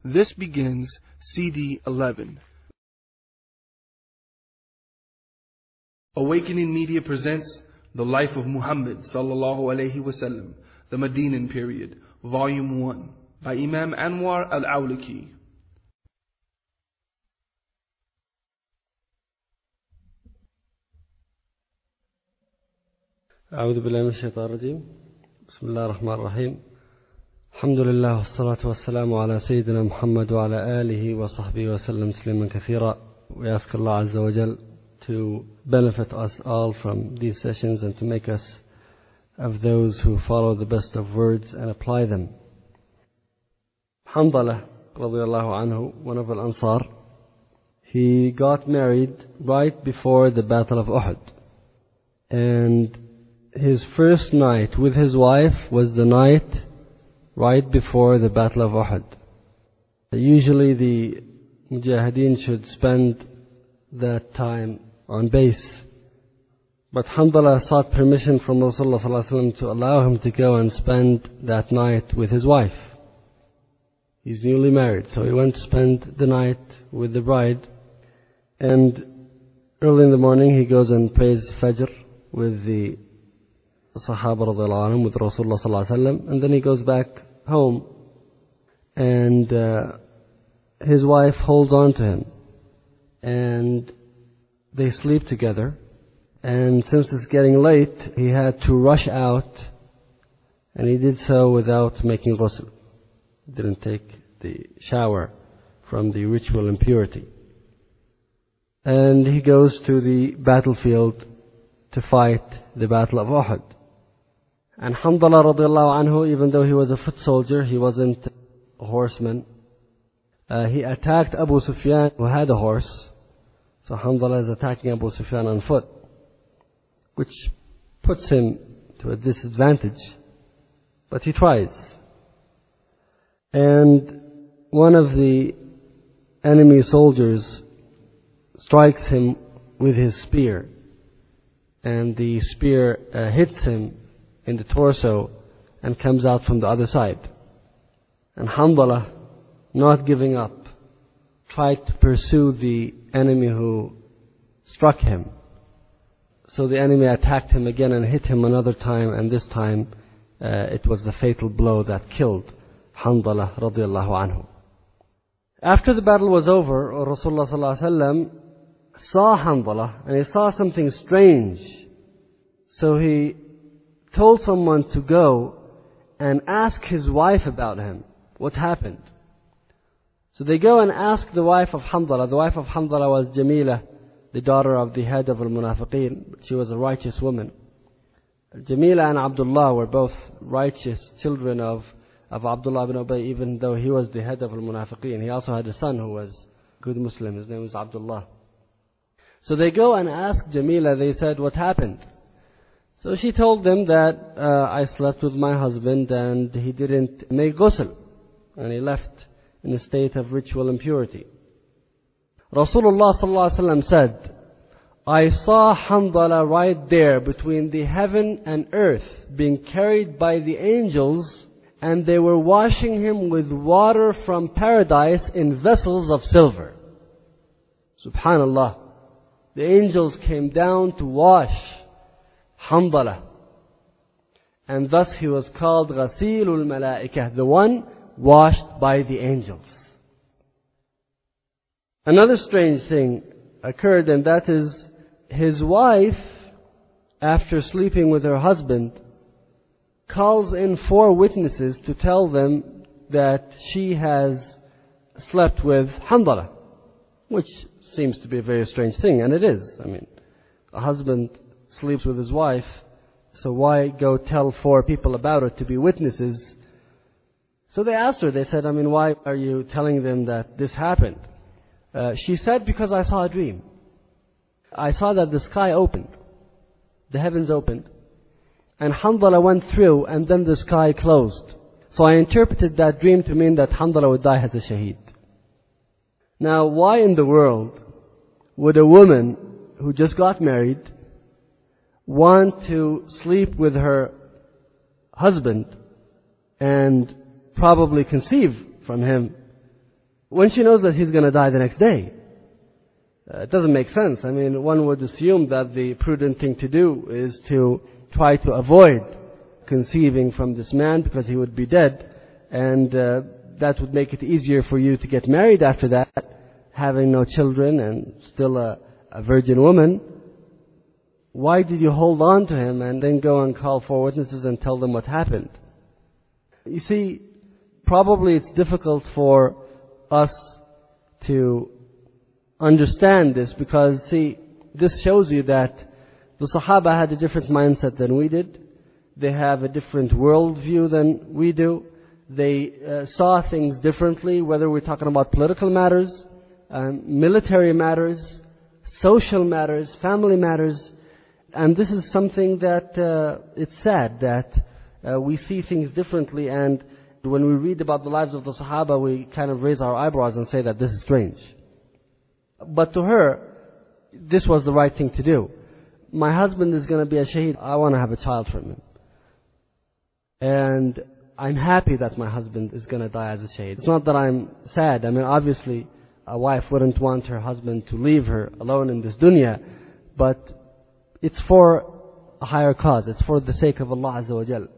This begins CD 11. Awakening Media presents The Life of Muhammad sallallahu alayhi wasallam, the Medinan period, Volume 1, by Imam Anwar al-Awlaki. أعوذ بالله من الشيطان الرجيم. بسم الله الرحمن الرحيم. الحمد لله والصلاة والسلام على سيدنا محمد وعلى آله وصحبه وسلم تسليما كثيرا. We ask Allah Azza wa Jal to benefit us all from these sessions and to make us of those who follow the best of words and apply them. Hanzala radiyallahu anhu, one of Al-Ansar, he got married right before the Battle of Uhud. And his first night with his wife was the night right before the Battle of Uhud. Usually the Mujahideen should spend that time on base. But Hanzala sought permission from Rasulullah sallallahu alaihi wasallam to allow him to go and spend that night with his wife. He's newly married, so he went to spend the night with the bride. And early in the morning he goes and prays Fajr with the Sahaba radiyallahu anhum, with Rasulullah sallallahu alaihi wasallam, and then he goes back home, and his wife holds on to him, and they sleep together. And since it's getting late, he had to rush out, and he did so without making ghusl. Didn't take the shower from the ritual impurity. And he goes to the battlefield to fight the Battle of Uhud. And Hanzala radiallahu anhu, even though he was a foot soldier, he wasn't a horseman. He attacked Abu Sufyan, who had a horse. So Hanzala is attacking Abu Sufyan on foot, which puts him to a disadvantage. But he tries. And one of the enemy soldiers strikes him with his spear. And the spear hits him in the torso and comes out from the other side. And Hanzala, not giving up, tried to pursue the enemy who struck him. So the enemy attacked him again and hit him another time, and this time it was the fatal blow that killed Hanzala radiyallahu anhu. After the battle was over, Rasulullah sallallahu alaihi wasallam saw Hanzala, and he saw something strange. So he told someone to go and ask his wife about him. What happened? So they go and ask the wife of Hanzala. The wife of Hanzala was Jamila, the daughter of the head of Al-Munafiqeen. She was a righteous woman. Jamila and Abdullah were both righteous children of Abdullah ibn Ubay, even though he was the head of Al-Munafiqeen. He also had a son who was a good Muslim. His name was Abdullah. So they go and ask Jamila. They said, what happened? So she told them that I slept with my husband and he didn't make ghusl, and he left in a state of ritual impurity. Rasulullah sallallahu alaihi wasallam said, I saw Hanzala right there between the heaven and earth being carried by the angels, and they were washing him with water from paradise in vessels of silver. Subhanallah. The angels came down to wash Hanzala, and thus he was called Ghasilul Malaikah, the one washed by the angels. Another strange thing occurred, and that is his wife, after sleeping with her husband, calls in 4 witnesses to tell them that she has slept with Hanzala, which seems to be a very strange thing, and it is. I mean, a husband sleeps with his wife, so why go tell 4 people about it to be witnesses? So they asked her, they said, why are you telling them that this happened? She said, because I saw a dream. I saw that the sky opened, the heavens opened, and Hanzala went through, and then the sky closed. So I interpreted that dream to mean that Hanzala would die as a shaheed. Now, why in the world would a woman who just got married want to sleep with her husband and probably conceive from him when she knows that he's going to die the next day? It doesn't make sense. I mean, one would assume that the prudent thing to do is to try to avoid conceiving from this man because he would be dead, and that would make it easier for you to get married after that, having no children and still a virgin woman. Why did you hold on to him and then go and call 4 witnesses and tell them what happened? You see, probably it's difficult for us to understand this because, see, this shows you that the Sahaba had a different mindset than we did. They have a different worldview than we do. They saw things differently, whether we're talking about political matters, military matters, social matters, family matters. And this is something that it's sad that we see things differently, and when we read about the lives of the Sahaba, we kind of raise our eyebrows and say that this is strange. But to her, this was the right thing to do. My husband is going to be a shaheed. I want to have a child from him. And I'm happy that my husband is going to die as a shaheed. It's not that I'm sad. I mean, obviously, a wife wouldn't want her husband to leave her alone in this dunya, but it's for a higher cause. It's for the sake of Allah Azza wa Jal.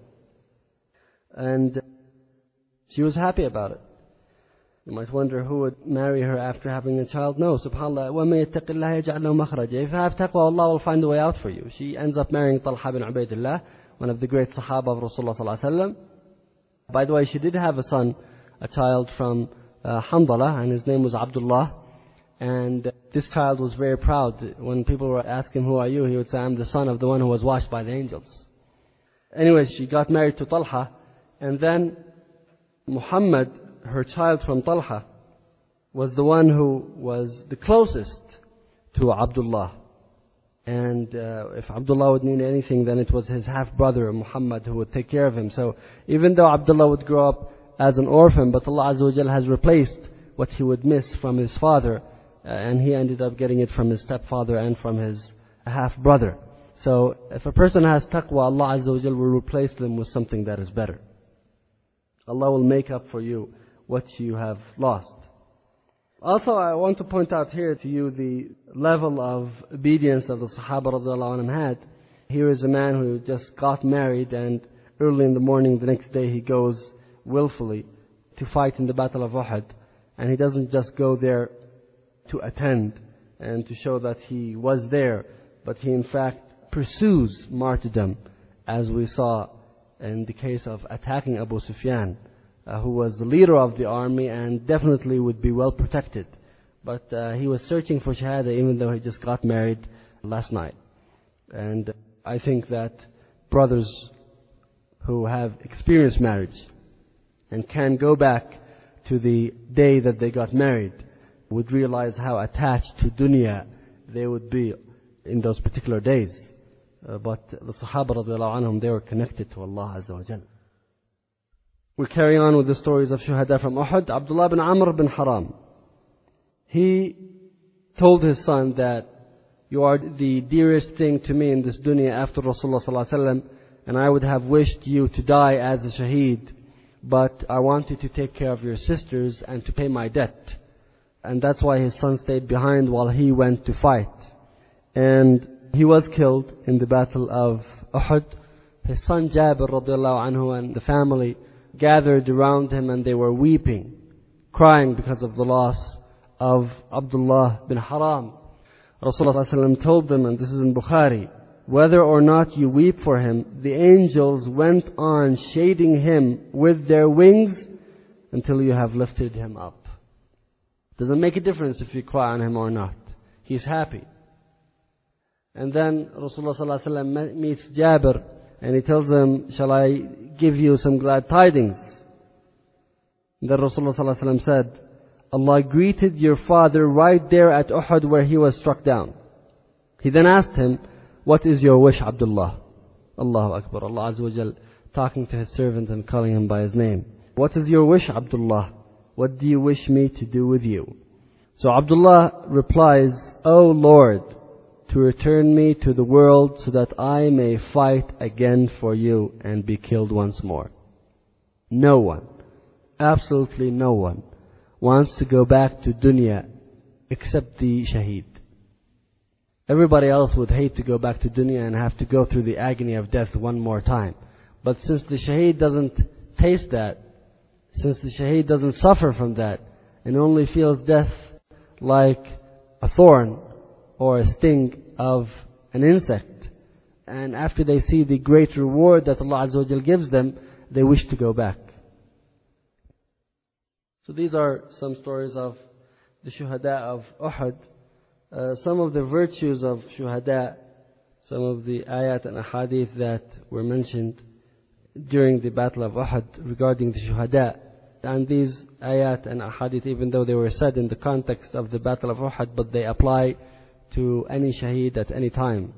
And she was happy about it. You might wonder who would marry her after having a child. No, subhanAllah. وَمَن يَتَّقِ اللَّهَ يَجْعَلْ لَهُ مَخْرَجًا. If you have taqwa, Allah will find a way out for you. She ends up marrying Talha bin Ubaidillah, one of the great Sahaba of Rasulullah sallallahu alaihi wasallam. By the way, she did have a child from Handala, and his name was Abdullah. And this child was very proud. When people were asking, who are you? He would say, I'm the son of the one who was washed by the angels. Anyway, she got married to Talha, and then Muhammad, her child from Talha, was the one who was the closest to Abdullah. And if Abdullah would need anything, then it was his half-brother Muhammad who would take care of him. So even though Abdullah would grow up as an orphan, but Allah Azza wa Jal has replaced what he would miss from his father, and he ended up getting it from his stepfather and from his half-brother. So if a person has taqwa, Allah Azza wa Jal will replace them with something that is better. Allah will make up for you what you have lost. Also, I want to point out here to you the level of obedience that the Sahaba radiallahu anhum had. Here is a man who just got married, and early in the morning the next day he goes willfully to fight in the Battle of Uhud. And he doesn't just go there to attend and to show that he was there, but he in fact pursues martyrdom, as we saw in the case of attacking Abu Sufyan, who was the leader of the army and definitely would be well protected. But he was searching for Shahada even though he just got married last night. And I think that brothers who have experienced marriage and can go back to the day that they got married would realize how attached to dunya they would be in those particular days. But the Sahaba radiallahu anhum, they were connected to Allah Azza wa Jal. We're carrying on with the stories of Shuhada from Uhud. Abdullah bin Amr bin Haram, he told his son that you are the dearest thing to me in this dunya after Rasulullah sallallahu alaihi wasallam, and I would have wished you to die as a shaheed, but I wanted to take care of your sisters and to pay my debt. And that's why his son stayed behind while he went to fight. And he was killed in the battle of Uhud. His son Jabir radiallahu anhu and the family gathered around him, and they were weeping, crying because of the loss of Abdullah bin Haram. Rasulullah ﷺ told them, and this is in Bukhari, whether or not you weep for him, the angels went on shading him with their wings until you have lifted him up. Doesn't make a difference if you cry on him or not. He's happy. And then Rasulullah ﷺ meets Jabir, and he tells him, shall I give you some glad tidings? And then Rasulullah ﷺ said, Allah greeted your father right there at Uhud where he was struck down. He then asked him, what is your wish, Abdullah? Allahu Akbar. Allah Azza wa Jal talking to his servant and calling him by his name. What is your wish, Abdullah? What do you wish me to do with you? So Abdullah replies, O Lord, to return me to the world so that I may fight again for you and be killed once more. No one, absolutely no one, wants to go back to dunya except the shaheed. Everybody else would hate to go back to dunya and have to go through the agony of death one more time. But since the shaheed doesn't taste that, since the shaheed doesn't suffer from that, and only feels death like a thorn or a sting of an insect, and after they see the great reward that Allah Azza wa Jal gives them, they wish to go back. So these are some stories of the shuhada of Uhud. Some of the virtues of shuhada, some of the ayat and ahadith that were mentioned during the battle of Uhud regarding the shuhada. And these ayat and ahadith, even though they were said in the context of the battle of Uhud, but they apply to any shaheed at any time.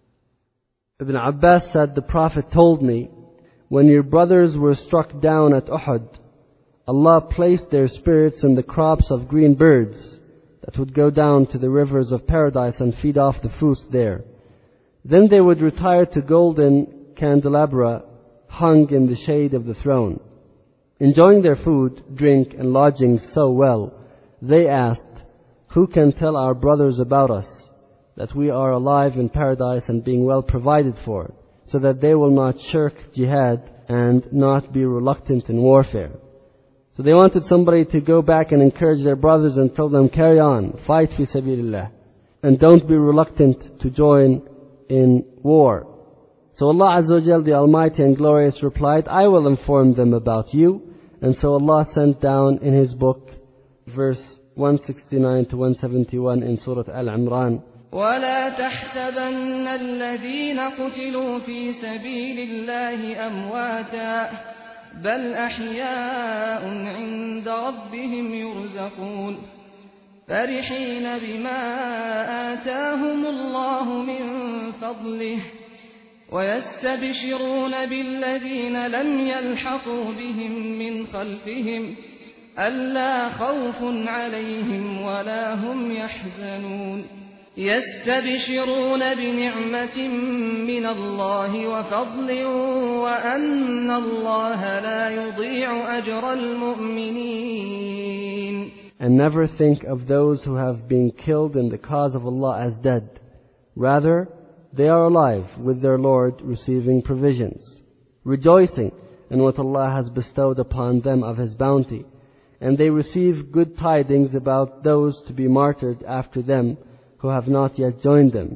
Ibn Abbas said, the Prophet told me, when your brothers were struck down at Uhud, Allah placed their spirits in the crops of green birds that would go down to the rivers of paradise and feed off the fruits there. Then they would retire to golden candelabra hung in the shade of the throne. Enjoying their food, drink, and lodging so well, they asked, who can tell our brothers about us, that we are alive in paradise and being well provided for, so that they will not shirk jihad and not be reluctant in warfare. So they wanted somebody to go back and encourage their brothers and tell them, carry on, fight fi sabilillah, and don't be reluctant to join in war. So Allah Azza wa Jal, the Almighty and Glorious, replied, I will inform them about you. And so Allah sent down in His book, verse 169 to 171 in Surah Al-Imran, ولا تحسبن الذين قتلوا في سبيل الله أمواتا بل أحياء عند ربهم يرزقون فرحين بما آتاهم الله من فضله ويستبشرون بالذين لم يلحقوا بهم من خلفهم ألا خوف عليهم ولا هم يحزنون يستبشرون بنعمة من الله وفضل وأن الله لا يضيع أجر المؤمنين. And never think of those who have been killed in the cause of Allah as dead. Rather, they are alive with their Lord, receiving provisions, rejoicing in what Allah has bestowed upon them of His bounty. And they receive good tidings about those to be martyred after them who have not yet joined them,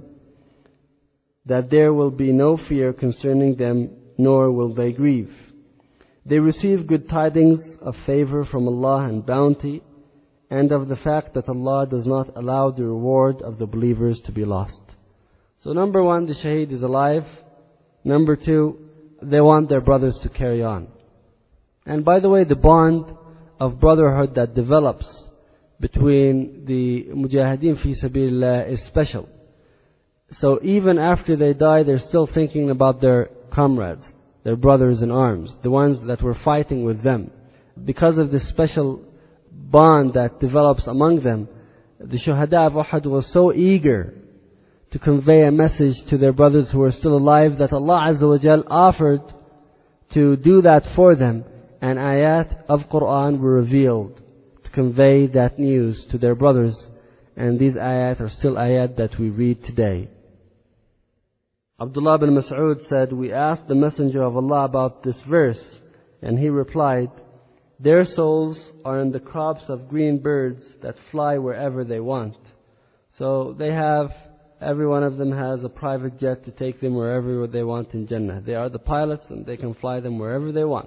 that there will be no fear concerning them, nor will they grieve. They receive good tidings of favor from Allah and bounty, and of the fact that Allah does not allow the reward of the believers to be lost. So number one, the shaheed is alive. Number two, they want their brothers to carry on. And by the way, the bond of brotherhood that develops between the mujahideen fi sabilillah is special. So even after they die, they're still thinking about their comrades, their brothers in arms, the ones that were fighting with them. Because of this special bond that develops among them, the shuhada of Uhud was so eager to convey a message to their brothers who were still alive that Allah Azza wa Jal offered to do that for them, and ayat of Quran were revealed to convey that news to their brothers, and these ayat are still ayat that we read today. Abdullah bin Mas'ud said, we asked the Messenger of Allah about this verse, and he replied, their souls are in the crops of green birds that fly wherever they want. So they have, every one of them has a private jet to take them wherever they want in Jannah. They are the pilots and they can fly them wherever they want.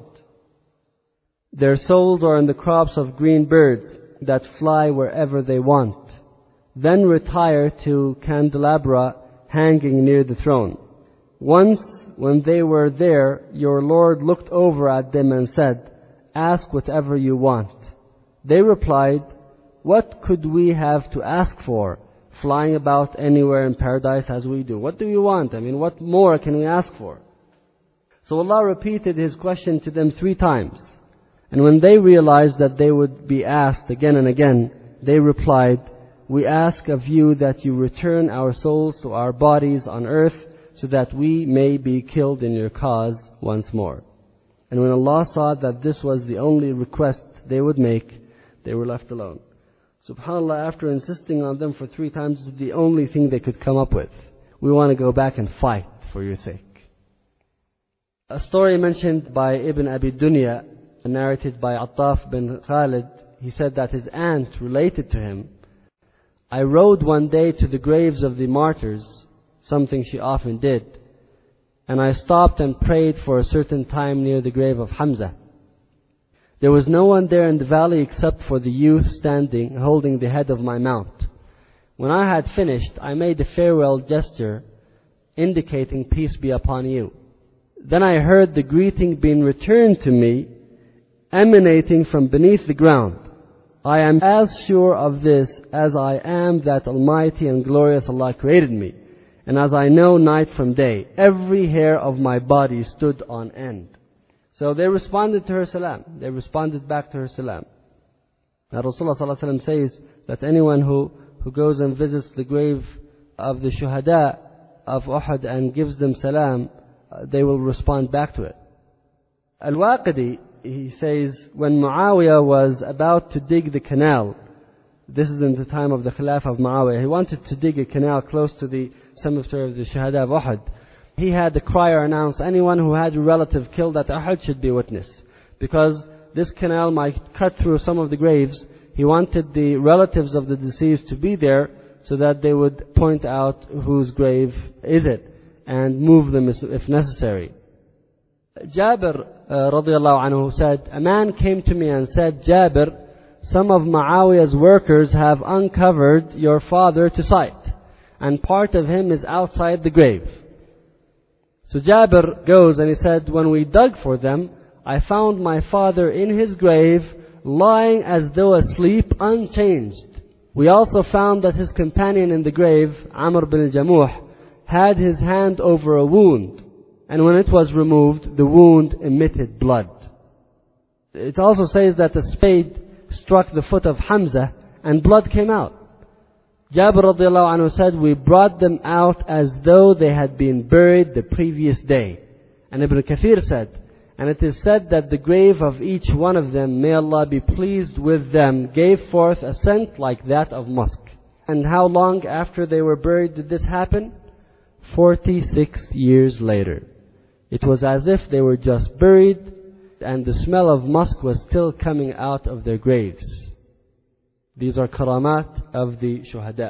Their souls are in the crops of green birds that fly wherever they want, then retire to candelabra hanging near the throne. Once, when they were there, your Lord looked over at them and said, ask whatever you want. They replied, what could we have to ask for, flying about anywhere in paradise as we do? What do you want? What more can we ask for? So Allah repeated His question to them 3 times. And when they realized that they would be asked again and again, they replied, we ask of you that you return our souls to our bodies on earth so that we may be killed in your cause once more. And when Allah saw that this was the only request they would make, They were left alone. SubhanAllah, after insisting on them for 3 times, this is the only thing they could come up with. We want to go back and fight for your sake. A story mentioned by Ibn Abi Dunya, narrated by Attaf bin Khalid, he said that his aunt related to him, I rode one day to the graves of the martyrs, something she often did, and I stopped and prayed for a certain time near the grave of Hamza. There was no one there in the valley except for the youth standing, holding the head of my mount. When I had finished, I made a farewell gesture, indicating peace be upon you. Then I heard the greeting being returned to me, emanating from beneath the ground. I am as sure of this as I am that Almighty and glorious Allah created me, and as I know night from day. Every hair of my body stood on end. So they responded to her salam. They responded back to her salam. Now Rasulullah ﷺ says that anyone who goes and visits the grave of the shuhada of Uhud and gives them salam, they will respond back to it. Al-Waqidi, he says, when Muawiyah was about to dig the canal, this is in the time of the Khilafah of Muawiyah, he wanted to dig a canal close to the cemetery of the Shuhada of Uhud. He had the crier announce, anyone who had a relative killed at Uhud should be witness. Because this canal might cut through some of the graves, he wanted the relatives of the deceased to be there so that they would point out whose grave is it and move them if necessary. Jabir radiallahu anhu said, a man came to me and said, Jabir, some of Muawiyah's workers have uncovered your father to sight, and part of him is outside the grave. So Jabir goes and he said, when we dug for them, I found my father in his grave, lying as though asleep, unchanged. We also found that his companion in the grave, Amr bin al-Jamuh, had his hand over a wound, and when it was removed, the wound emitted blood. It also says that a spade struck the foot of Hamza and blood came out. Jabir radiallahu anhu said, we brought them out as though they had been buried the previous day. And Ibn Kathir said, and it is said that the grave of each one of them, may Allah be pleased with them, gave forth a scent like that of musk. And how long after they were buried did this happen? 46 years later. It was as if they were just buried and the smell of musk was still coming out of their graves. These are karamat of the shuhada.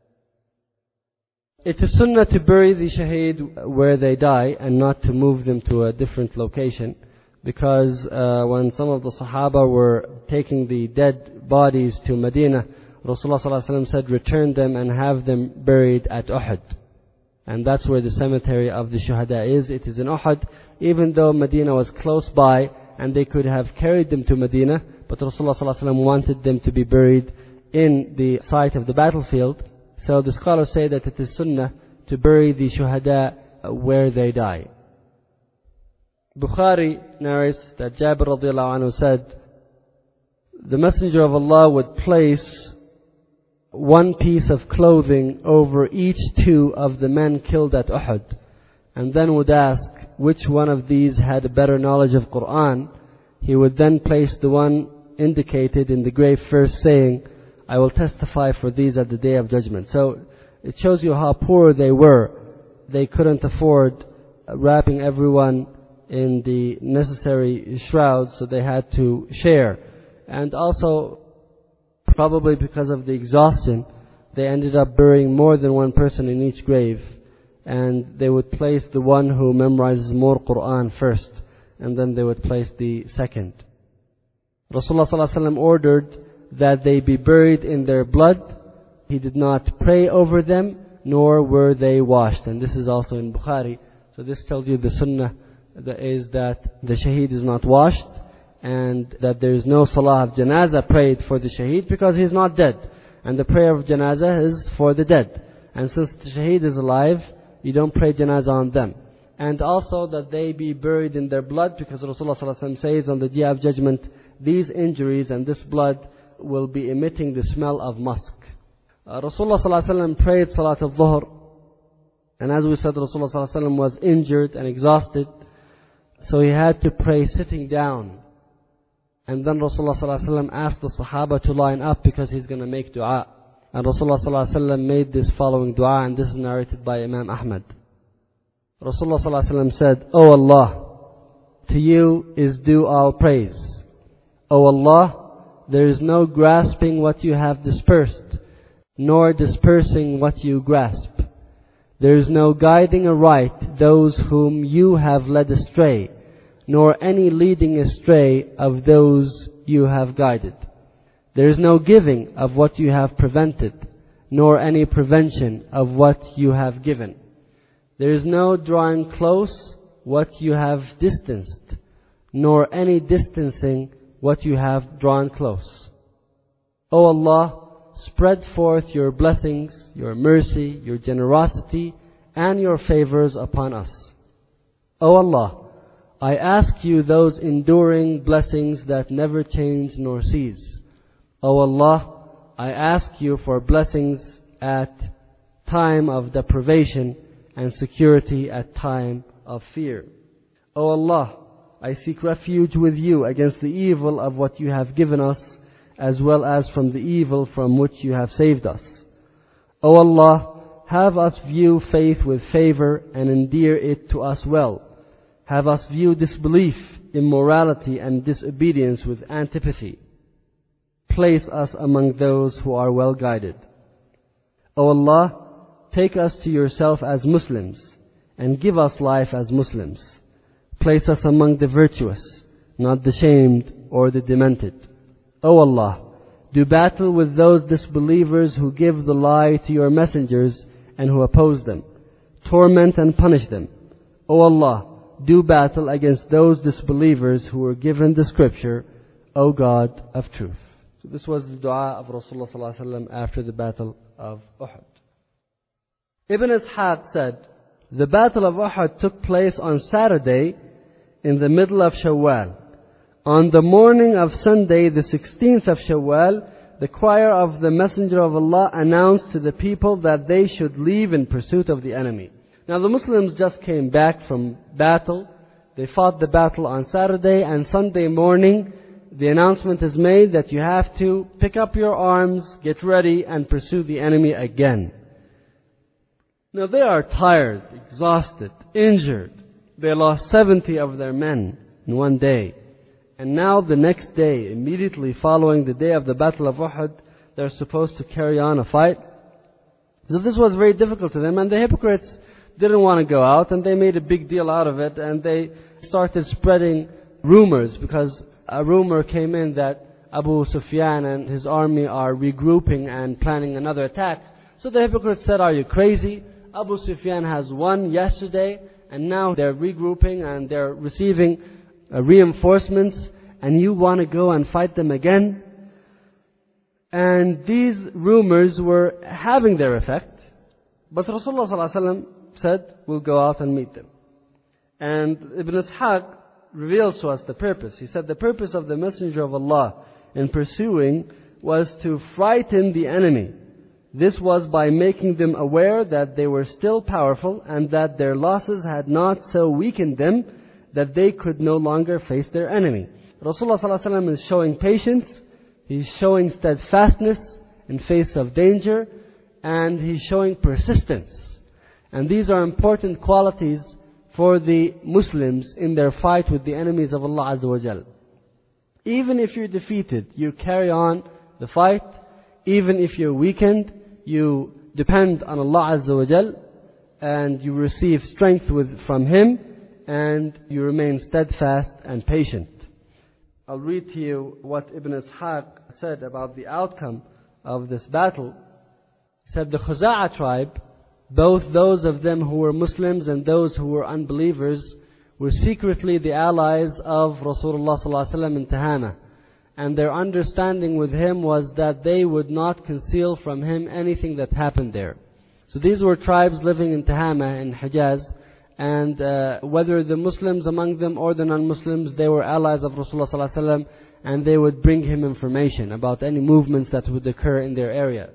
It is sunnah to bury the shaheed where they die and not to move them to a different location, because when some of the Sahaba were taking the dead bodies to Medina, Rasulullah ﷺ said, return them and have them buried at Uhud. And that's where the cemetery of the shuhada is. It is in Uhud, even though Medina was close by and they could have carried them to Medina, but Rasulullah ﷺ wanted them to be buried in the site of the battlefield. So the scholars say that it is sunnah to bury the shuhada where they die. Bukhari narrates that Jabir radiallahu anhu said, the Messenger of Allah would place one piece of clothing over each 2 of the men killed at Uhud, and then would ask which one of these had a better knowledge of Quran. He would then place the one indicated in the grave first, saying, I will testify for these at the day of judgment. So it shows you how poor they were. They couldn't afford wrapping everyone in the necessary shrouds, so they had to share. And also, probably because of the exhaustion, they ended up burying more than one person in each grave. And they would place the one who memorizes more Quran first, and then they would place the second. Rasulullah ﷺ ordered that they be buried in their blood. He did not pray over them, nor were they washed. And this is also in Bukhari. So this tells you the sunnah is that the shaheed is not washed, and that there is no salah of janazah prayed for the shaheed because he is not dead. And the prayer of janazah is for the dead. And since the shaheed is alive, you don't pray janazah on them. And also that they be buried in their blood, because Rasulullah ﷺ says on the day of judgment, these injuries and this blood will be emitting the smell of musk. Rasulullah ﷺ prayed Salat al-Dhuhr, and as we said, Rasulullah ﷺ was injured and exhausted, so he had to pray sitting down. And then Rasulullah ﷺ asked the Sahaba to line up because he's going to make dua. And Rasulullah ﷺ made this following dua, and this is narrated by Imam Ahmad. Rasulullah ﷺ said, O Allah, to you is due all praise. O Allah, there is no grasping what you have dispersed, nor dispersing what you grasp. There is no guiding aright those whom you have led astray, nor any leading astray of those you have guided. There is no giving of what you have prevented, nor any prevention of what you have given. There is no drawing close what you have distanced, nor any distancing what you have drawn close. O Allah, spread forth your blessings, your mercy, your generosity, and your favors upon us. O Allah, I ask you those enduring blessings that never change nor cease. O Allah, I ask you for blessings at time of deprivation and security at time of fear. O Allah, I seek refuge with you against the evil of what you have given us, as well as from the evil from which you have saved us. O Allah, have us view faith with favor and endear it to us well. Have us view disbelief, immorality, and disobedience with antipathy. Place us among those who are well guided. O Allah, take us to yourself as Muslims, and give us life as Muslims. Place us among the virtuous, not the shamed or the demented. O Allah, do battle with those disbelievers who give the lie to your messengers and who oppose them. Torment and punish them. O Allah, do battle against those disbelievers who were given the scripture, O God of truth. So this was the dua of Rasulullah ﷺ after the battle of Uhud. Ibn Ishaq said, the battle of Uhud took place on Saturday in the middle of Shawwal. On the morning of Sunday, the 16th of Shawwal, the choir of the Messenger of Allah announced to the people that they should leave in pursuit of the enemy. Now the Muslims just came back from battle. They fought the battle on Saturday, and Sunday morning the announcement is made that you have to pick up your arms, get ready, and pursue the enemy again. Now they are tired, exhausted, injured. They lost 70 of their men in one day. And now the next day, immediately following the day of the Battle of Uhud, they're supposed to carry on a fight. So this was very difficult to them, and the hypocrites didn't want to go out, and they made a big deal out of it, and they started spreading rumors, because a rumor came in that Abu Sufyan and his army are regrouping and planning another attack. So the hypocrites said, are you crazy? Abu Sufyan has won yesterday, and now they're regrouping and they're receiving reinforcements, and you want to go and fight them again? And these rumors were having their effect, but Rasulullah ﷺ said, we'll go out and meet them. And Ibn Ishaq reveals to us the purpose. He said the purpose of the Messenger of Allah in pursuing was to frighten the enemy. This was by making them aware that they were still powerful and that their losses had not so weakened them that they could no longer face their enemy. Rasulullah ﷺ is showing patience, he's showing steadfastness in face of danger, and he's showing persistence. And these are important qualities for the Muslims in their fight with the enemies of Allah Azza wa Jal. Even if you're defeated, you carry on the fight. Even if you're weakened, you depend on Allah Azza wa Jal, and you receive strength from Him, and you remain steadfast and patient. I'll read to you what Ibn Ishaq said about the outcome of this battle. He said, the Khuza'a tribe, both those of them who were Muslims and those who were unbelievers, were secretly the allies of Rasulullah ﷺ in Tihama. And their understanding with him was that they would not conceal from him anything that happened there. So these were tribes living in Tihama, in Hijaz, and whether the Muslims among them or the non-Muslims, they were allies of Rasulullah ﷺ, and they would bring him information about any movements that would occur in their area.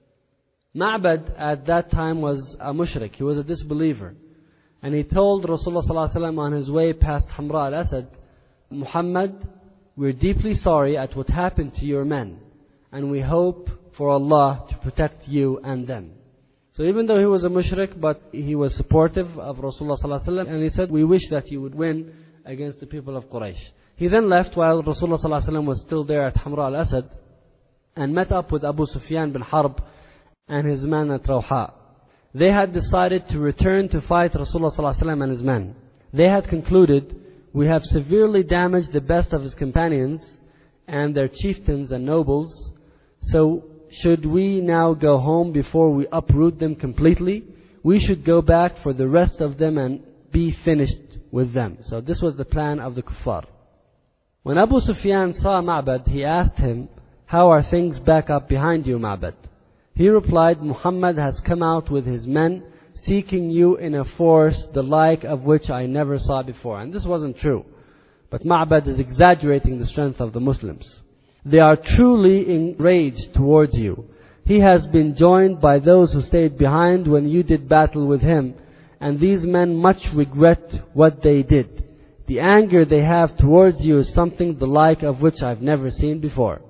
Ma'bad at that time was a mushrik, he was a disbeliever. And he told Rasulullah ﷺ on his way past Hamra al-Asad, Muhammad we're deeply sorry at what happened to your men, and we hope for Allah to protect you and them. So even though he was a mushrik, but he was supportive of Rasulullah ﷺ, and he said, we wish that you would win against the people of Quraysh. He then left while Rasulullah ﷺ was still there at Hamra al-Asad, and met up with Abu Sufyan bin Harb and his men at Rawha. They had decided to return to fight Rasulullah ﷺ and his men. They had concluded, we have severely damaged the best of his companions and their chieftains and nobles, so should we now go home before we uproot them completely? We should go back for the rest of them and be finished with them. So this was the plan of the kuffar. When Abu Sufyan saw Ma'bad, he asked him, how are things back up behind you, Ma'bad? He replied, Muhammad has come out with his men, seeking you in a force the like of which I never saw before. And this wasn't true. But Ma'bad is exaggerating the strength of the Muslims. They are truly enraged towards you. He has been joined by those who stayed behind when you did battle with him, and these men much regret what they did. The anger they have towards you is something the like of which I've never seen before.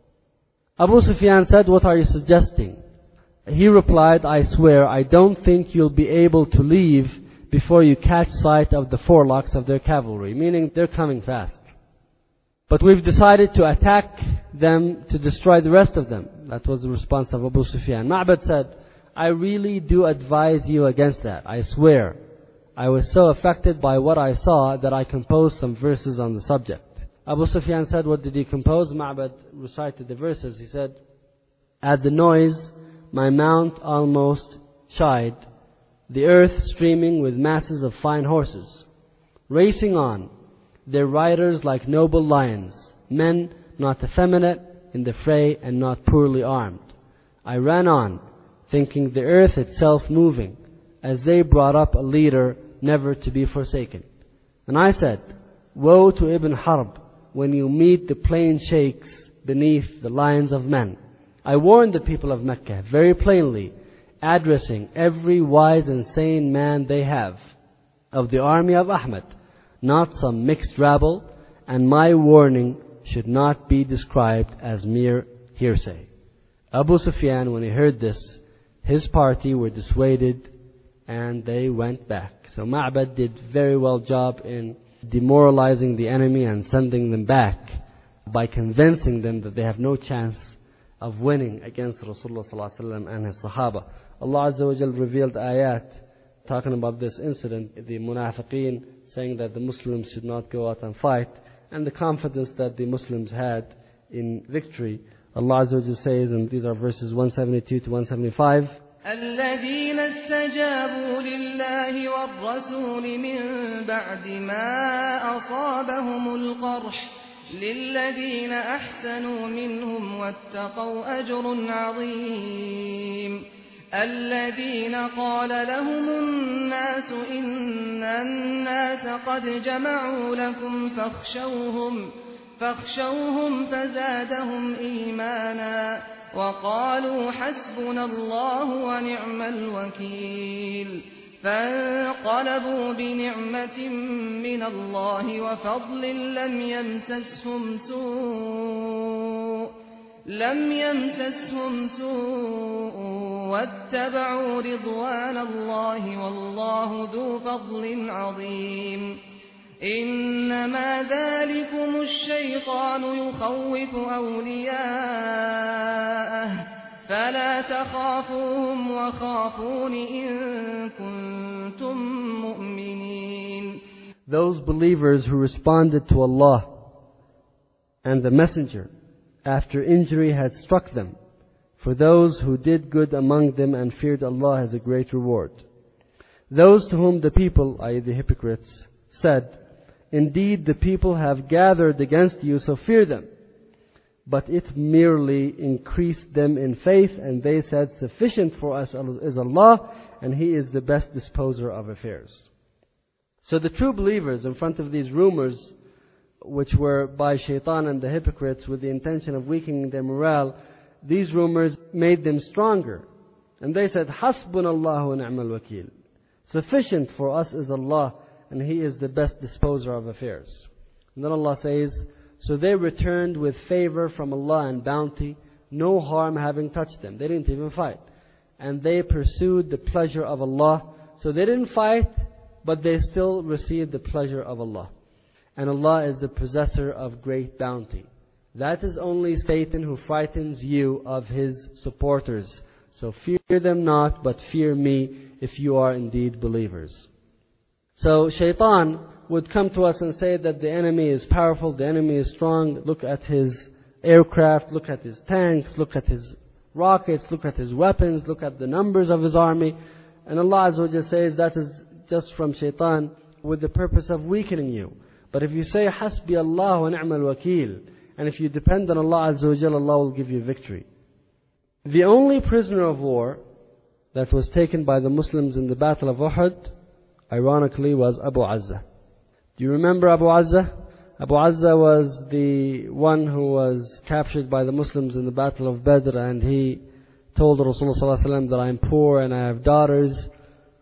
Abu Sufyan said, what are you suggesting? He replied, I swear I don't think you'll be able to leave before you catch sight of the forelocks of their cavalry, meaning they're coming fast. But we've decided to attack them to destroy the rest of them. That was the response of Abu Sufyan. Ma'bad said, I really do advise you against that. I swear. I was so affected by what I saw that I composed some verses on the subject. Abu Sufyan said, what did he compose? Ma'bad recited the verses. He said, at the noise, my mount almost shied, the earth streaming with masses of fine horses, racing on, their riders like noble lions, men not effeminate in the fray and not poorly armed. I ran on, thinking the earth itself moving, as they brought up a leader never to be forsaken. And I said, woe to Ibn Harb when you meet the plain sheikhs beneath the lions of men. I warned the people of Mecca very plainly, addressing every wise and sane man they have of the army of Ahmad, not some mixed rabble, and my warning should not be described as mere hearsay. Abu Sufyan, when he heard this, his party were dissuaded and they went back. So Ma'bad did very well job in demoralizing the enemy and sending them back by convincing them that they have no chance of winning against Rasulullah ﷺ and his Sahaba. Allah Azza wa Jal revealed ayat talking about this incident, the munafiqeen saying that the Muslims should not go out and fight, and the confidence that the Muslims had in victory. Allah Azza wa Jal says, and these are verses 172 to 175, الذين استجابوا لله والرسول من بعد ما أصابهم القرح للذين أحسنوا منهم واتقوا أجر عظيم الذين قال لهم الناس إن الناس قد جمعوا لكم فاخشوهم فزادهم إيمانا وقالوا حسبنا الله ونعم الوكيل فانقلبوا بنعمة من الله وفضل لم يمسسهم سوء واتبعوا رضوان الله والله ذو فضل عظيم إنما ذلكم الشيطان يخوف أولياءه فلا تخافوهم وخافون إن كنتم مؤمنين. Those believers who responded to Allah and the Messenger after injury had struck them, for those who did good among them and feared Allah has a great reward. Those to whom the people, i.e. the hypocrites, said, indeed the people have gathered against you, so fear them. But it merely increased them in faith, and they said, sufficient for us is Allah, and He is the best disposer of affairs. So the true believers, in front of these rumors, which were by shaitan and the hypocrites with the intention of weakening their morale, these rumors made them stronger. And they said, Hasbunallahu wa ni'mal wakil. Sufficient for us is Allah, and He is the best disposer of affairs. And then Allah says, So they returned with favor from Allah and bounty, no harm having touched them. They didn't even fight. And they pursued the pleasure of Allah. So they didn't fight, but they still received the pleasure of Allah. And Allah is the possessor of great bounty. That is only Satan who frightens you of his supporters. So fear them not, but fear me if you are indeed believers. So Shaitan would come to us and say that the enemy is powerful, the enemy is strong. Look at his aircraft, look at his tanks, look at his rockets, look at his weapons, look at the numbers of his army. And Allah Azza wa Jalla says that is just from Shaitan with the purpose of weakening you. But if you say, Hasbi Allah wa ni'mal wakeel, and if you depend on Allah Azza wa Jalla, Allah will give you victory. The only prisoner of war that was taken by the Muslims in the Battle of Uhud, ironically, was Abu Azza. Do you remember Abu Azza? Abu Azza was the one who was captured by the Muslims in the Battle of Badr, and he told Rasulullah ﷺ that I'm poor and I have daughters,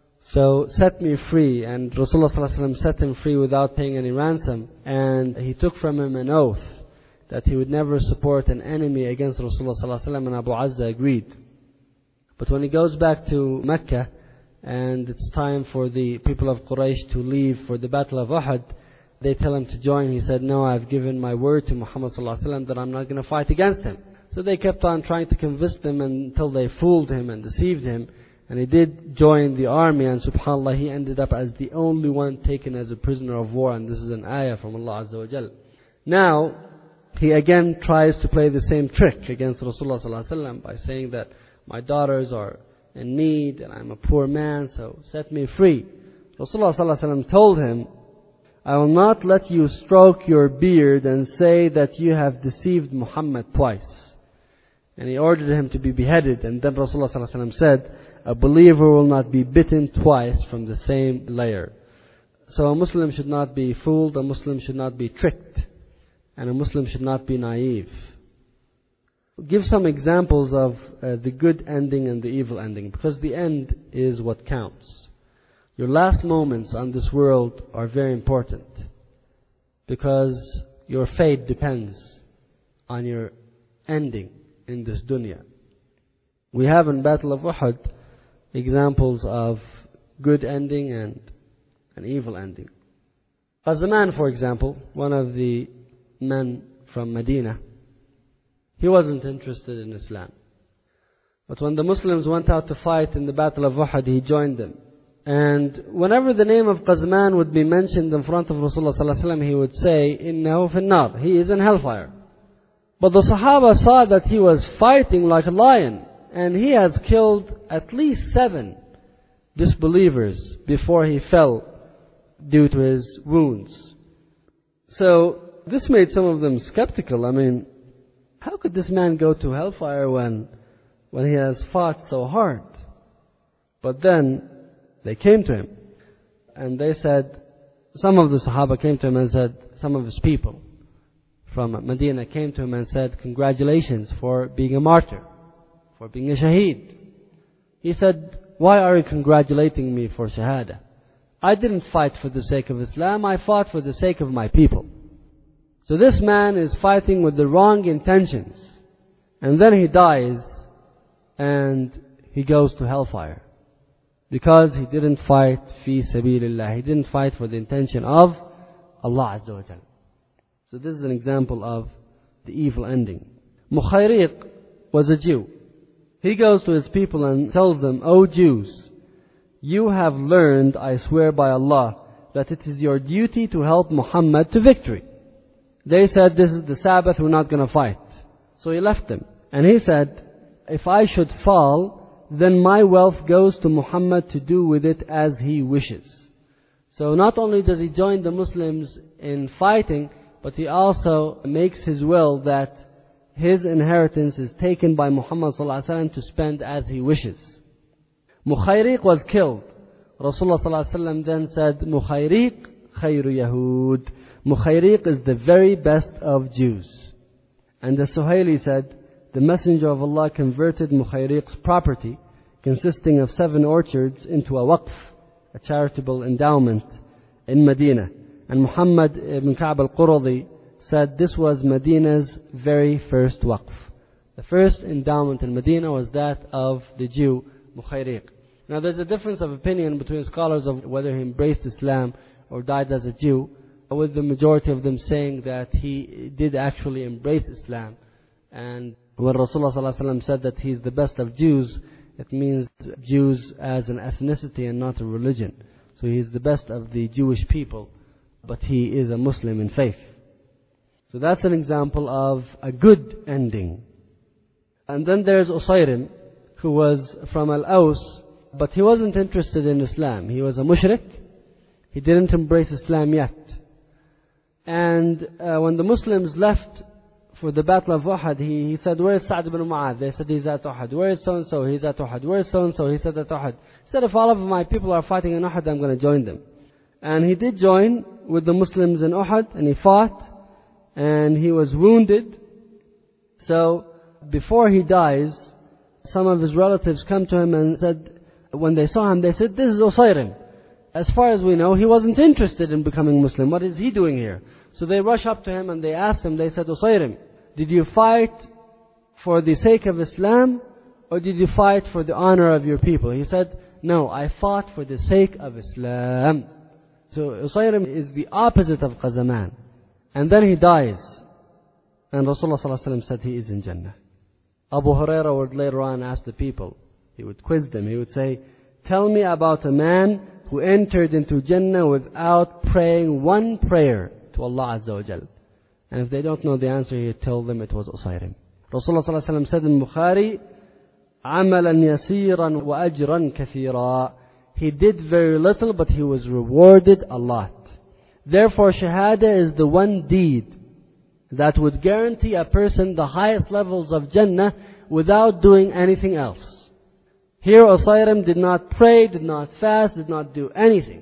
so set me free. And Rasulullah ﷺ set him free without paying any ransom, and he took from him an oath that he would never support an enemy against Rasulullah ﷺ, and Abu Azza agreed. But when he goes back to Mecca, and it's time for the people of Quraysh to leave for the Battle of Uhud, they tell him to join. He said, no, I've given my word to Muhammad ﷺ that I'm not going to fight against him. So they kept on trying to convince them until they fooled him and deceived him. And he did join the army, and subhanAllah, he ended up as the only one taken as a prisoner of war. And this is an ayah from Allah Azza wa Jal. Now, he again tries to play the same trick against Rasulullah ﷺ by saying that my daughters are in need and I'm a poor man, so set me free. Rasulullah ﷺ told him, I will not let you stroke your beard and say that you have deceived Muhammad twice. And he ordered him to be beheaded. And then Rasulullah ﷺ said, a believer will not be bitten twice from the same layer. So a Muslim should not be fooled, a Muslim should not be tricked, and a Muslim should not be naive. Give some examples of the good ending and the evil ending, because the end is what counts. Your last moments on this world are very important, because your fate depends on your ending in this dunya. We have in Battle of Uhud examples of good ending and an evil ending. Qazman, for example, one of the men from Medina, he wasn't interested in Islam. But when the Muslims went out to fight in the Battle of Uhud, he joined them. And whenever the name of Qazman would be mentioned in front of Rasulullah ﷺ, he would say, إِنَّهُ فِي النَّارِ, he is in hellfire. But the Sahaba saw that he was fighting like a lion, and he has killed at least 7 disbelievers before he fell due to his wounds. So this made some of them skeptical. I mean, how could this man go to hellfire when he has fought so hard? But then they came to him and they said, some of the Sahaba came to him and said, some of his people from Medina came to him and said, congratulations for being a martyr, for being a shaheed. He said, why are you congratulating me for shahada? I didn't fight for the sake of Islam, I fought for the sake of my people. So this man is fighting with the wrong intentions, and then he dies and he goes to hellfire because he didn't fight fi sabilillah. He didn't fight for the intention of Allah Azza wa Jal. So this is an example of the evil ending. Mukhayriq was a Jew. He goes to his people and tells them, O Jews, you have learned, I swear by Allah, that it is your duty to help Muhammad to victory. They said, this is the Sabbath, we're not going to fight. So he left them. And he said, if I should fall, then my wealth goes to Muhammad to do with it as he wishes. So not only does he join the Muslims in fighting, but he also makes his will that his inheritance is taken by Muhammad ﷺ to spend as he wishes. Mukhayriq was killed. Rasulullah ﷺ then said, Mukhayriq khayru Yahud. Mukhayriq is the very best of Jews. And the Suhaili said, the Messenger of Allah converted Mukhayriq's property, consisting of 7 orchards, into a waqf, a charitable endowment in Medina. And Muhammad ibn Ka'b al-Quradi said this was Medina's very first waqf. The first endowment in Medina was that of the Jew, Mukhayriq. Now there's a difference of opinion between scholars of whether he embraced Islam or died as a Jew, with the majority of them saying that he did actually embrace Islam. And when Rasulullah ﷺ said that he's the best of Jews, it means Jews as an ethnicity and not a religion. So he's the best of the Jewish people, but he is a Muslim in faith. So that's an example of a good ending. And then there's Usayrim, who was from Al-Aws, but he wasn't interested in Islam. He was a mushrik. He didn't embrace Islam yet. And when the Muslims left for the Battle of Uhud, he said, where is Sa'd ibn Mu'adh? They said, he's at Uhud. Where is so-and-so? He's at Uhud. Where is so-and-so? He said, at Uhud. He said, if all of my people are fighting in Uhud, I'm going to join them. And he did join with the Muslims in Uhud, and he fought, and he was wounded. So before he dies, some of his relatives come to him and said, when they saw him, they said, this is Usayrim. As far as we know, he wasn't interested in becoming Muslim. What is he doing here? So they rush up to him and they asked him, they said, Usayrim, did you fight for the sake of Islam, or did you fight for the honor of your people? He said, no, I fought for the sake of Islam. So Usayrim is the opposite of Qazaman. And then he dies. And Rasulullah ﷺ said he is in Jannah. Abu Huraira would later on ask the people, he would quiz them, he would say, tell me about a man who entered into Jannah without praying one prayer to Allah Azza wa Jal. And if they don't know the answer, he would tell them it was Usayrim. Rasulullah ﷺ said in Bukhari, عَمَلًا يَسِيرًا وَأَجْرًا كَثِيرًا. He did very little, but he was rewarded a lot. Therefore, Shahada is the one deed that would guarantee a person the highest levels of Jannah without doing anything else. Here Usayrim did not pray, did not fast, did not do anything.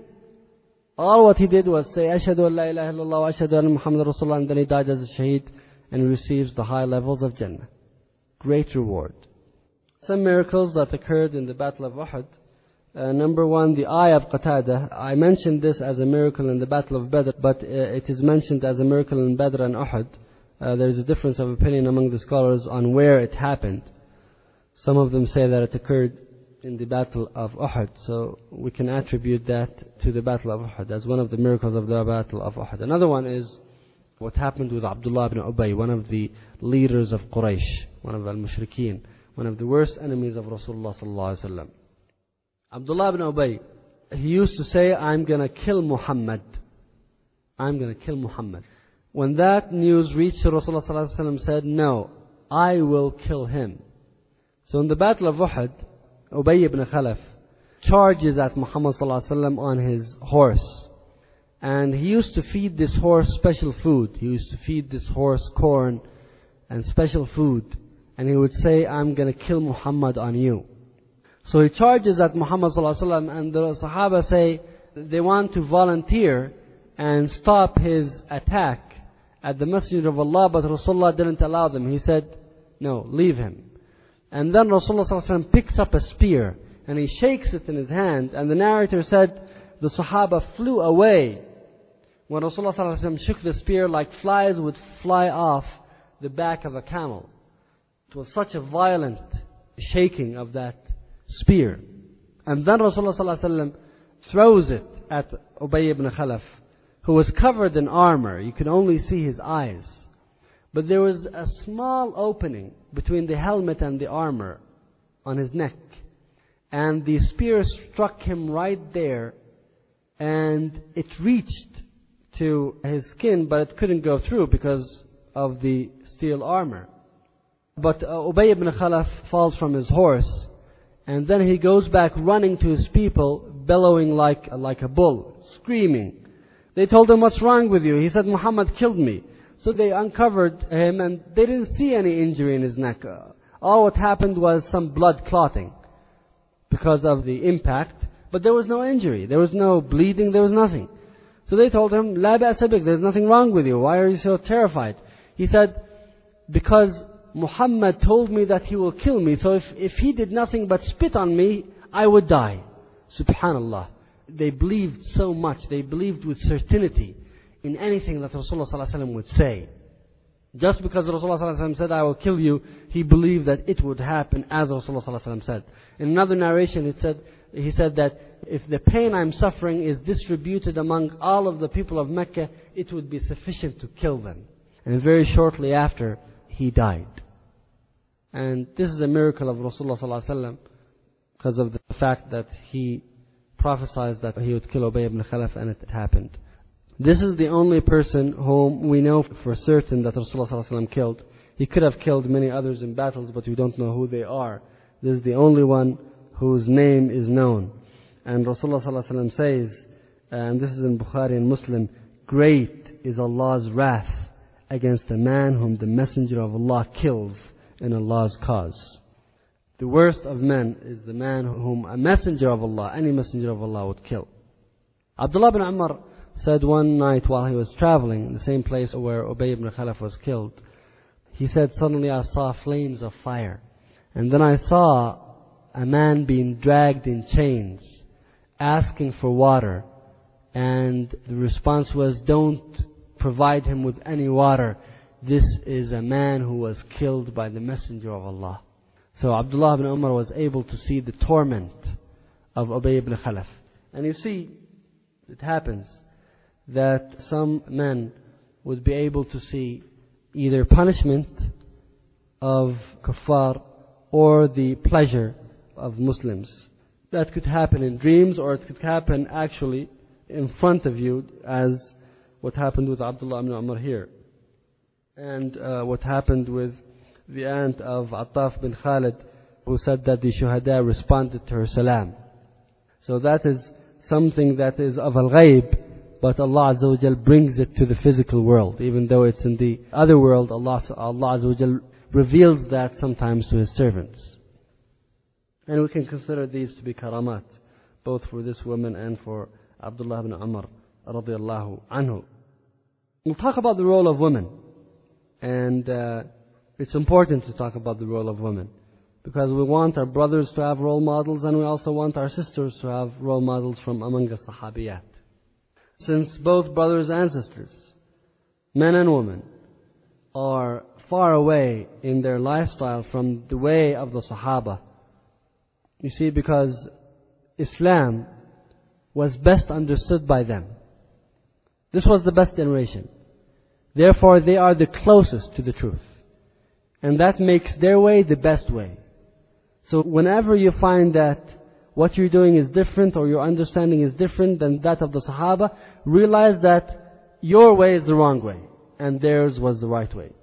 All what he did was say, Ashhadu an la ilaha illallah wa ashhadu anna Muhammad Rasulullah, and then he died as a shaheed and receives the high levels of Jannah. Great reward. Some miracles that occurred in the Battle of Uhud. Number one, the eye of Qatada. I mentioned this as a miracle in the Battle of Badr, but it is mentioned as a miracle in Badr and Uhud. There is a difference of opinion among the scholars on where it happened. Some of them say that it occurred in the Battle of Uhud, so we can attribute that to the Battle of Uhud as one of the miracles of the Battle of Uhud. Another one is what happened with Abdullah ibn Ubay, one of the leaders of Quraysh, one of al-Mushrikeen, one of the worst enemies of Rasulullah sallallahu alaihi wasallam. Abdullah ibn Ubay, he used to say, I'm going to kill Muhammad. I'm going to kill Muhammad. When that news reached Rasulullah sallallahu alaihi wasallam, said, no, I will kill him. So in the Battle of Uhud, Ubay ibn Khalaf charges at Muhammad sallallahu alaihi wasallam on his horse. And he used to feed this horse special food. He used to feed this horse corn and special food. And he would say, I'm going to kill Muhammad on you. So he charges at Muhammad sallallahu alaihi wasallam, and the Sahaba say they want to volunteer and stop his attack at the Messenger of Allah, but Rasulullah didn't allow them. He said, no, leave him. And then Rasulullah sallallahu alaihi wasallam picks up a spear and he shakes it in his hand, and the narrator said the Sahaba flew away when Rasulullah sallallahu alaihi wasallam shook the spear like flies would fly off the back of a camel. It was such a violent shaking of that spear. And then Rasulullah sallallahu alaihi wasallam throws it at Ubay ibn Khalaf, who was covered in armor. You could only see his eyes. But there was a small opening between the helmet and the armor on his neck. And the spear struck him right there, and it reached to his skin, but it couldn't go through because of the steel armor. But Ubay ibn Khalaf falls from his horse, and then he goes back running to his people, bellowing like a bull, screaming. They told him, what's wrong with you? He said, Muhammad killed me. So they uncovered him, and they didn't see any injury in his neck. All what happened was some blood clotting because of the impact, but there was no injury. There was no bleeding. There was nothing. So they told him, La ba'sa bik, there's nothing wrong with you. Why are you so terrified? He said, because Muhammad told me that he will kill me, so if he did nothing but spit on me, I would die. Subhanallah. They believed so much. They believed with certainty in anything that Rasulullah ﷺ would say. Just because Rasulullah ﷺ said, I will kill you, he believed that it would happen as Rasulullah ﷺ said. In another narration, he said that if the pain I'm suffering is distributed among all of the people of Mecca, it would be sufficient to kill them. And very shortly after, he died. And this is a miracle of Rasulullah ﷺ because of the fact that he prophesied that he would kill Ubay ibn Khalaf, and it happened. This is the only person whom we know for certain that Rasulullah ﷺ killed. He could have killed many others in battles, but we don't know who they are. This is the only one whose name is known. And Rasulullah ﷺ says, and this is in Bukhari and Muslim, great is Allah's wrath against a man whom the Messenger of Allah kills in Allah's cause. The worst of men is the man whom a Messenger of Allah, any Messenger of Allah, would kill. Abdullah bin Umar said one night while he was traveling in the same place where Ubay ibn Khalaf was killed, he said, suddenly I saw flames of fire. And then I saw a man being dragged in chains, asking for water. And the response was, don't provide him with any water. This is a man who was killed by the Messenger of Allah. So Abdullah ibn Umar was able to see the torment of Ubay ibn Khalaf. And you see, it happens that some men would be able to see either punishment of kuffar or the pleasure of Muslims. That could happen in dreams, or it could happen actually in front of you, as what happened with Abdullah ibn Umar here. And what happened with the aunt of Attaf bin Khalid, who said that the shuhada responded to her salam. So that is something that is of al-ghayb, but Allah Azza wa Jal brings it to the physical world. Even though it's in the other world, Allah Azza wa Jal reveals that sometimes to His servants. And we can consider these to be karamat, both for this woman and for Abdullah ibn Umar radiyallahu anhu. We'll talk about the role of women. And it's important to talk about the role of women, because we want our brothers to have role models, and we also want our sisters to have role models from among the Sahabiyat. Since both brothers and sisters, men and women, are far away in their lifestyle from the way of the Sahaba. You see, because Islam was best understood by them. This was the best generation. Therefore, they are the closest to the truth. And that makes their way the best way. So whenever you find that what you're doing is different, or your understanding is different than that of the Sahaba, realize that your way is the wrong way and theirs was the right way.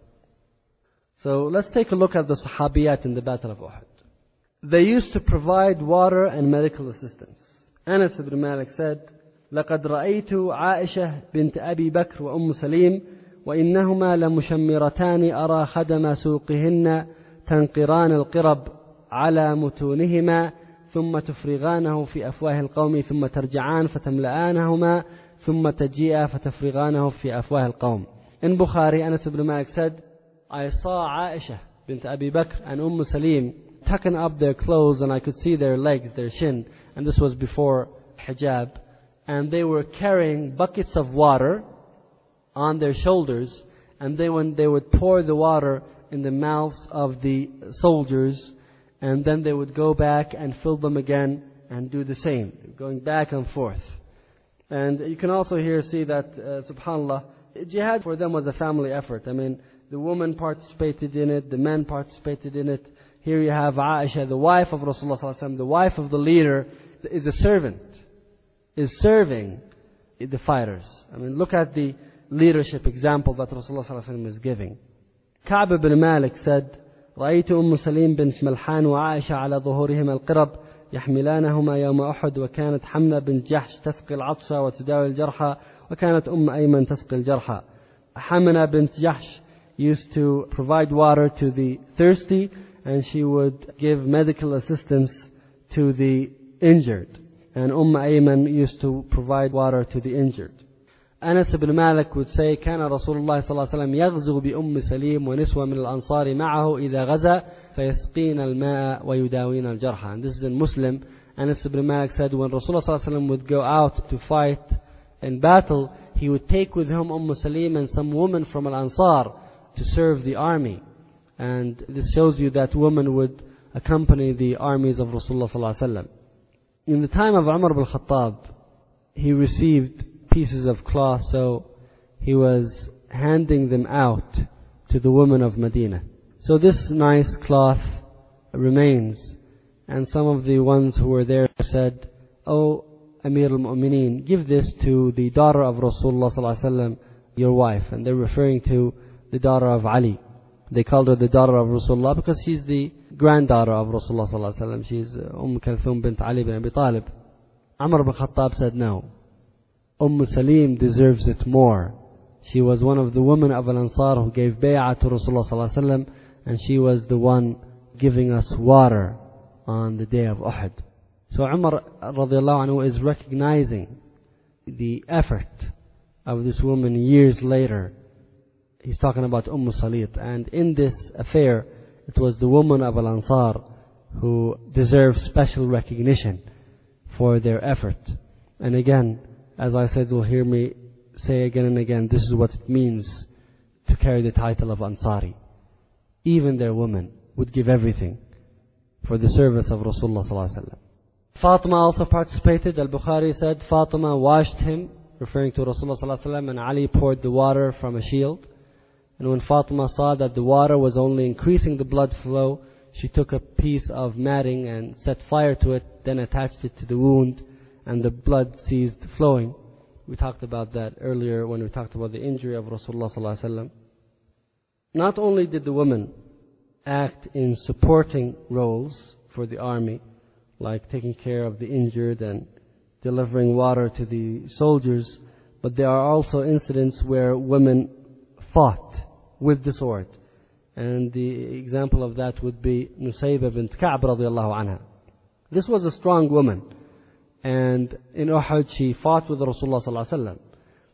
So let's take a look at the Sahabiyat in the Battle of Uhud. They used to provide water and medical assistance. Anas ibn Malik said, لَقَدْ رَأَيْتُ عَائِشَةَ بنت أبي بكر وأم سليم وإنهما لمشمرتان أرى خدم سوقهن تنقران القرب على متونهما ثم تفرغانه في أفواه القوم ثم ترجعان فتملآنهما ثم تجيء فتفرغانه في أفواه القوم. In Bukhari, Anas ibn Malik said, I saw Aisha bint Abi Bakr and Salim tucking up their clothes, and I could see their legs, their shin, and this was before hijab, and they were carrying buckets of water on their shoulders, and when they would pour the water in the mouths of the soldiers, and then they would go back and fill them again and do the same, going back and forth. And you can also here see that, subhanAllah, jihad for them was a family effort. I mean, the women participated in it, the men participated in it. Here you have Aisha, the wife of Rasulullah ﷺ, the wife of the leader, is a servant, is serving the fighters. I mean, look at the leadership example that Rasulullah ﷺ is giving. Ka'b ibn Malik said, رأيت سليم بنت ملحان وعائشة على ظهورهما القرب يحملانهما يوم أحد وكانت حمنة بنت جحش تسقي العطش وتداوي الجرحى وكانت أيمن تسقي الجرحى. Hamna bint Jahsh used to provide water to the thirsty, and she would give medical assistance to the injured. And Ayman used to provide water to the injured. Anas ibn Malik would say, كان رسول الله صلى الله عليه وسلم يغزو بأم سليم ونسوة من الأنصار معه إذا غزا فيسقين الماء ويداوين الجرحى. And this is in Muslim. Anas ibn Malik said, when Rasulullah صلى الله عليه وسلم would go out to fight in battle, he would take with him Salim and some women from Al-Ansar to serve the army. And this shows you that women would accompany the armies of Rasulullah sallallahu alaihi wasallam. In the time of Umar ibn Khattab, he received pieces of cloth, so he was handing them out to the women of Medina. So this nice cloth remains, and some of the ones who were there said, "Oh Amir al-Mu'mineen, give this to the daughter of Rasulullah sallallahu alaihi wasallam, your wife." And they're referring to the daughter of Ali. They called her the daughter of Rasulullah because she's the granddaughter of Rasulullah sallallahu alaihi wasallam. She's Kulthum bint Ali bin Abi Talib. Umar ibn Khattab said, "No, Salim deserves it more. She was one of the women of Al-Ansar who gave bay'ah to Rasulullah sallallahu alaihi wasallam, and she was the one giving us water on the day of Uhud." So Umar radiallahu anhu is recognizing the effort of this woman years later. He's talking about Salit, and in this affair it was the woman of Al-Ansar who deserves special recognition for their effort. And again, as I said, you'll hear me say again and again, this is what it means to carry the title of Ansari. Even their women would give everything for the service of Rasulullah sallallahu alaihi wasallam. Fatima also participated. Al-Bukhari said Fatima washed him, referring to Rasulullah sallallahu alaihi wasallam, and Ali poured the water from a shield. And when Fatima saw that the water was only increasing the blood flow, she took a piece of matting and set fire to it, then attached it to the wound, and the blood ceased flowing. We talked about that earlier when we talked about the injury of Rasulullah sallallahu alaihi wasallam. Not only did the women act in supporting roles for the army, like taking care of the injured and delivering water to the soldiers, but there are also incidents where women fought with the sword. And the example of that would be Nusayba bint Ka'b radiallahu anha. This was a strong woman, and in Uhud she fought with Rasulullah sallallahu alaihi wasallam,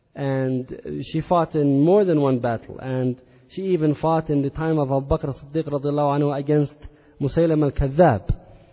and she fought in more than one battle, and she even fought in the time of Abu Bakr as-Siddiq radiallahu anhu against Musaylim al-Kadhab.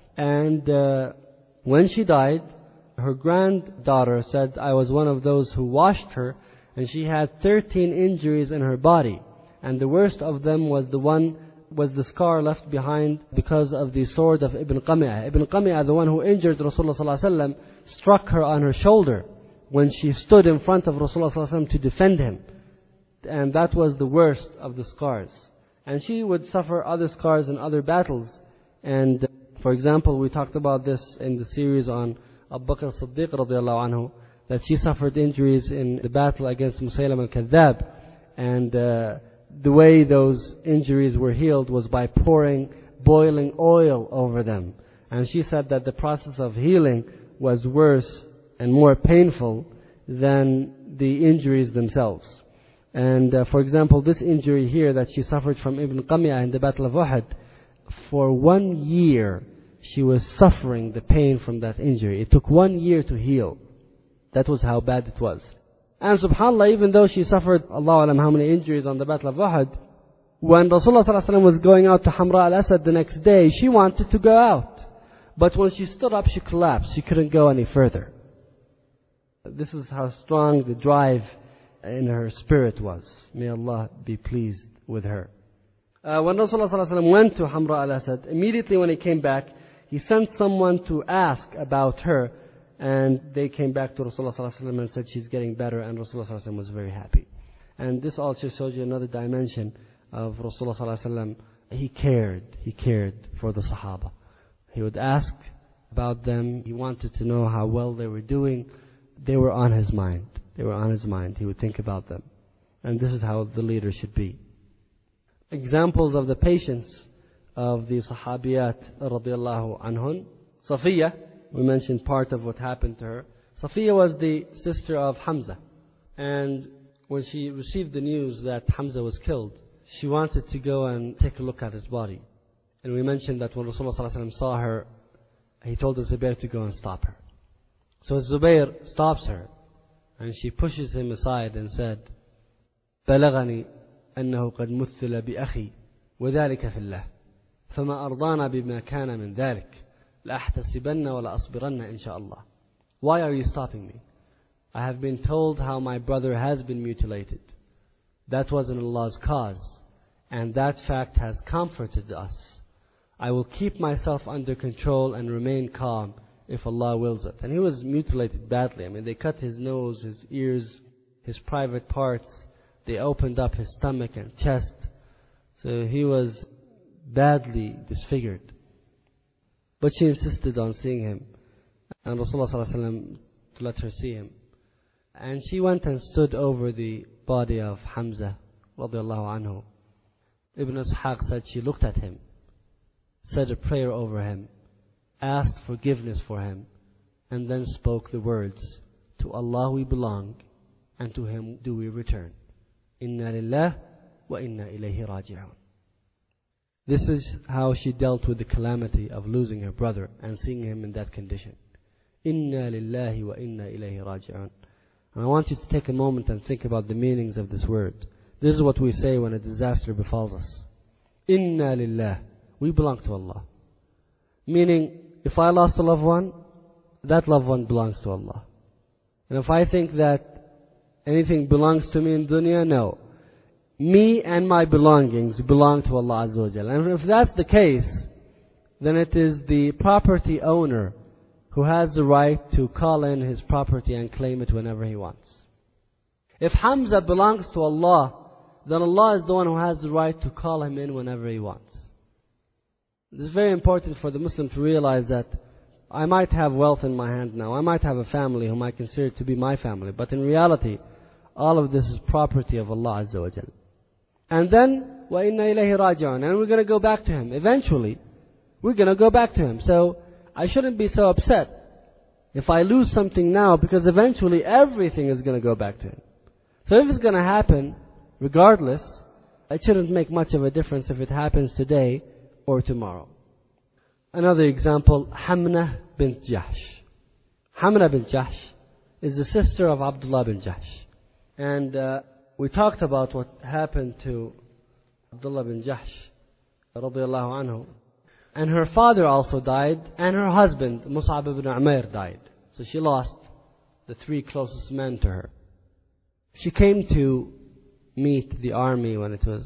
And when she died, her granddaughter said, "I was one of those who washed her," and she had 13 injuries in her body, and the worst of them was the scar left behind because of the sword of Ibn Qami'ah. Ibn Qami'ah, the one who injured Rasulullah sallallahu alaihi wasallam, struck her on her shoulder when she stood in front of Rasulullah sallallahu alaihi wasallam to defend him, and that was the worst of the scars. And she would suffer other scars in other battles. And for example, we talked about this in the series on Abu Bakr as-Siddiq radiallahu anhu, that she suffered injuries in the battle against Musaylim al-Kadhab, and the way those injuries were healed was by pouring boiling oil over them. And she said that the process of healing was worse and more painful than the injuries themselves. And for example, this injury here that she suffered from Ibn Qami'ah in the Battle of Uhud, for 1 year she was suffering the pain from that injury. It took 1 year to heal. That was how bad it was. And subhanAllah, even though she suffered, Allahu alam, how many injuries on the Battle of Uhud, when Rasulullah sallallahu alaihi wasallam was going out to Hamra al-Asad the next day, she wanted to go out. But when she stood up, she collapsed. She couldn't go any further. This is how strong the drive in her spirit was. May Allah be pleased with her. When Rasulullah sallallahu alaihi wasallam went to Hamra al-Asad, immediately when he came back, he sent someone to ask about her. And they came back to Rasulullah sallallahu alaihi wasallam and said she's getting better, and Rasulullah sallallahu alaihi wasallam was very happy. And this also shows you another dimension of Rasulullah sallallahu alaihi wasallam. He cared for the Sahaba. He would ask about them. He wanted to know how well they were doing. They were on his mind. He would think about them. And this is how the leader should be. Examples of the patience of the Sahabiyat radiallahu anhun. Safiya, we mentioned part of what happened to her. Safiya was the sister of Hamza. And when she received the news that Hamza was killed, she wanted to go and take a look at his body. And we mentioned that when Rasulullah sallallahu alaihi wasallam saw her, he told Zubair to go and stop her. So Zubair stops her, and she pushes him aside and said, بلغني أنه قد مثل بأخي وذلك في الله فما أرضانا بما كان من ذلك لأحتسبن ولا أصبرن إن شاء الله. Why are you stopping me? I have been told how my brother has been mutilated. That was in Allah's cause, and that fact has comforted us. I will keep myself under control and remain calm if Allah wills it. And he was mutilated badly. I mean, they cut his nose, his ears, his private parts. They opened up his stomach and chest. So he was badly disfigured. But she insisted on seeing him, and Rasulullah ﷺ to let her see him. And she went and stood over the body of Hamza radiallahu anhu. Ibn Ishaq said she looked at him, said a prayer over him, asked forgiveness for him, and then spoke the words, to Allah we belong, and to Him do we return. Inna lillah wa inna ilayhi raji'un. This is how she dealt with the calamity of losing her brother and seeing him in that condition. Inna lillahi wa inna ilayhi raji'un. And I want you to take a moment and think about the meanings of this word. This is what we say when a disaster befalls us. Inna lillah. We belong to Allah. Meaning, if I lost a loved one, that loved one belongs to Allah. And if I think that anything belongs to me in dunya, no. Me and my belongings belong to Allah Azza wa Jalla. And if that's the case, then it is the property owner who has the right to call in his property and claim it whenever he wants. If Hamza belongs to Allah, then Allah is the one who has the right to call him in whenever He wants. It is very important for the Muslim to realize that I might have wealth in my hand now, I might have a family whom I consider to be my family, but in reality, all of this is property of Allah Azza wa Jal. And then, وَإِنَّا إِلَيْهِ رَاجِعُونَ, and we're going to go back to Him. Eventually, we're going to go back to Him. So, I shouldn't be so upset if I lose something now, because eventually everything is going to go back to Him. So if it's going to happen, regardless, it shouldn't make much of a difference if it happens today or tomorrow. Another example, Hamna bint Jahsh. Hamna bint Jahsh is the sister of Abdullah bin Jahsh. And we talked about what happened to Abdullah bin Jahsh radiyallahu anhu. And her father also died, and her husband, Mus'ab ibn Umair, died. So she lost the three closest men to her. She came to meet the army when it was,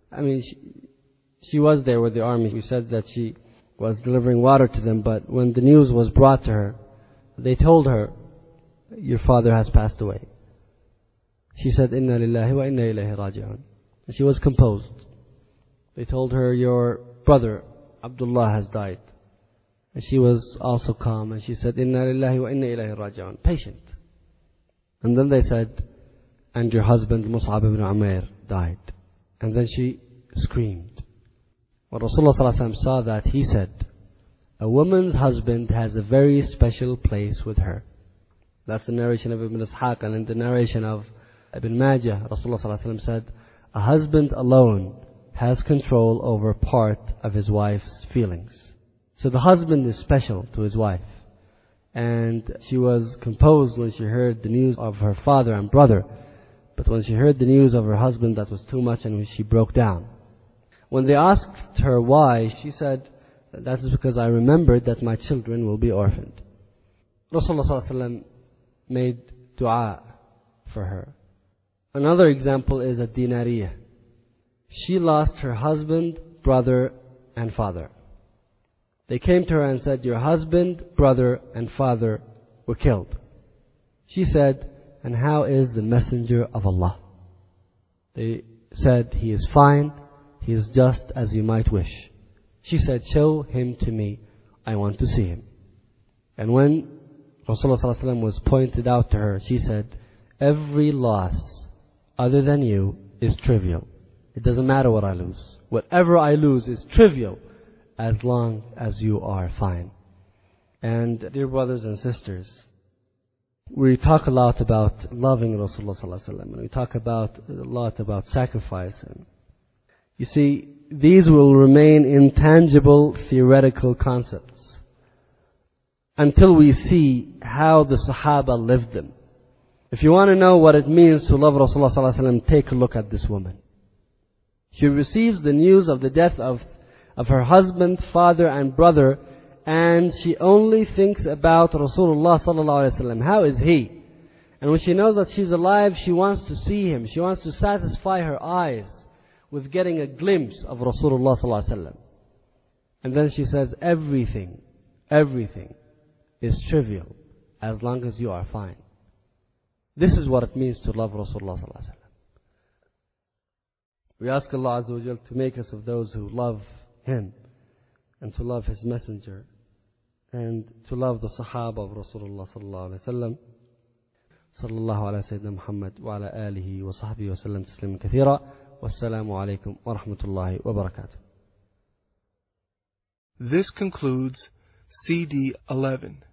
she was there with the army. We said that she was delivering water to them, but when the news was brought to her, they told her, your father has passed away. She said, Inna lillahi wa inna ilayhi raji'un. And she was composed. They told her, your brother Abdullah has died. And she was also calm, and she said, Inna lillahi wa inna ilayhi raji'un. Patient. And then they said, and your husband Mus'ab ibn Umair died. And then she screamed. When Rasulullah ﷺ saw that, he said, a woman's husband has a very special place with her. That's the narration of Ibn Ishaq. And in the narration of Ibn Majah, Rasulullah ﷺ said, a husband alone has control over part of his wife's feelings. So the husband is special to his wife. And she was composed when she heard the news of her father and brother. But when she heard the news of her husband, that was too much, and she broke down. When they asked her why, she said, that is because I remembered that my children will be orphaned. Rasulullah ﷺ made dua for her. Another example is a Dinariyah. She lost her husband, brother, and father. They came to her and said, your husband, brother, and father were killed. She said, and how is the messenger of Allah? They said, he is fine, he is just as you might wish. She said, show him to me, I want to see him. And when Rasulullah ﷺ was pointed out to her, she said, every loss other than you is trivial. It doesn't matter what I lose. Whatever I lose is trivial as long as you are fine. And dear brothers and sisters, we talk a lot about loving Rasulullah ﷺ, and we talk a lot about sacrifice. And you see, these will remain intangible theoretical concepts until we see how the Sahaba lived them. If you want to know what it means to love Rasulullah ﷺ, take a look at this woman. She receives the news of the death of her husband, father, and brother, and she only thinks about Rasulullah ﷺ. How is he? And when she knows that she's alive, she wants to see him. She wants to satisfy her eyes with getting a glimpse of Rasulullah sallallahu alaihi wasallam. And then she says, everything is trivial as long as you are fine. This is what it means to love Rasulullah sallallahu alaihi wasallam. We ask Allah Azza wa Jal to make us of those who love Him and to love His Messenger and to love the Sahaba of Rasulullah sallallahu alaihi wasallam. Sallallahu ala Sayyidina Muhammad wa ala alihi wa sahbihi wa sallam tasliman kathira. Wassalamu alaikum wa rahmatullahi wa barakatuh. This concludes CD 11.